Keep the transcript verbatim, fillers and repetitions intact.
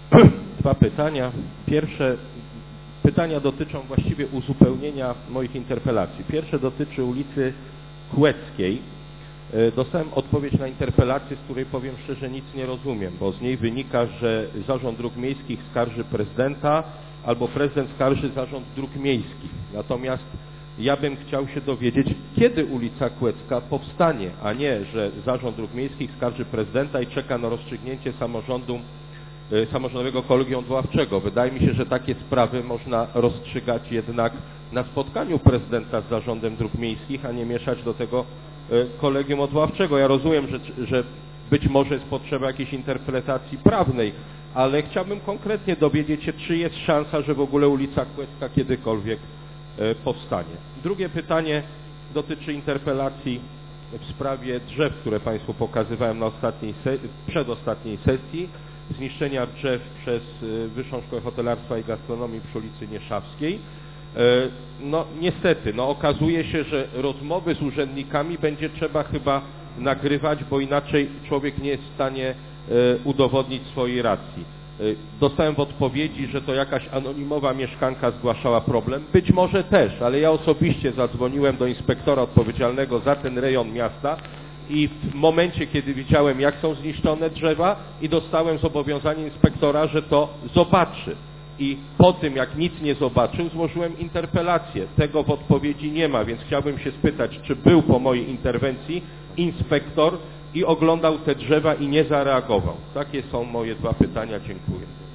dwa pytania. Pierwsze pytania dotyczą właściwie uzupełnienia moich interpelacji. Pierwsze dotyczy ulicy Kłeckiej. Dostałem odpowiedź na interpelację, z której powiem szczerze nic nie rozumiem, bo z niej wynika, że Zarząd Dróg Miejskich skarży prezydenta albo prezydent skarży Zarząd Dróg Miejskich. Natomiast ja bym chciał się dowiedzieć, kiedy ulica Kłecka powstanie, a nie, że Zarząd Dróg Miejskich skarży prezydenta i czeka na rozstrzygnięcie samorządu, samorządowego kolegium odwoławczego. Wydaje mi się, że takie sprawy można rozstrzygać jednak na spotkaniu prezydenta z Zarządem Dróg Miejskich, a nie mieszać do tego kolegium odwoławczego. Ja rozumiem, że, że być może jest potrzeba jakiejś interpretacji prawnej, ale chciałbym konkretnie dowiedzieć się, czy jest szansa, że w ogóle ulica Kłecka kiedykolwiek powstanie. Drugie pytanie dotyczy interpelacji w sprawie drzew, które Państwu pokazywałem na ostatniej przedostatniej sesji, zniszczenia drzew przez Wyższą Szkołę Hotelarstwa i Gastronomii przy ulicy Nieszawskiej. No niestety, no okazuje się, że rozmowy z urzędnikami będzie trzeba chyba nagrywać, bo inaczej człowiek nie jest w stanie udowodnić swojej racji. Dostałem w odpowiedzi, że to jakaś anonimowa mieszkanka zgłaszała problem. Być może też, ale ja osobiście zadzwoniłem do inspektora odpowiedzialnego za ten rejon miasta i w momencie, kiedy widziałem, jak są zniszczone drzewa, i dostałem zobowiązanie inspektora, że to zobaczy. I po tym, jak nic nie zobaczył, złożyłem interpelację. Tego w odpowiedzi nie ma, więc chciałbym się spytać, czy był po mojej interwencji inspektor i oglądał te drzewa i nie zareagował. Takie są moje dwa pytania. Dziękuję.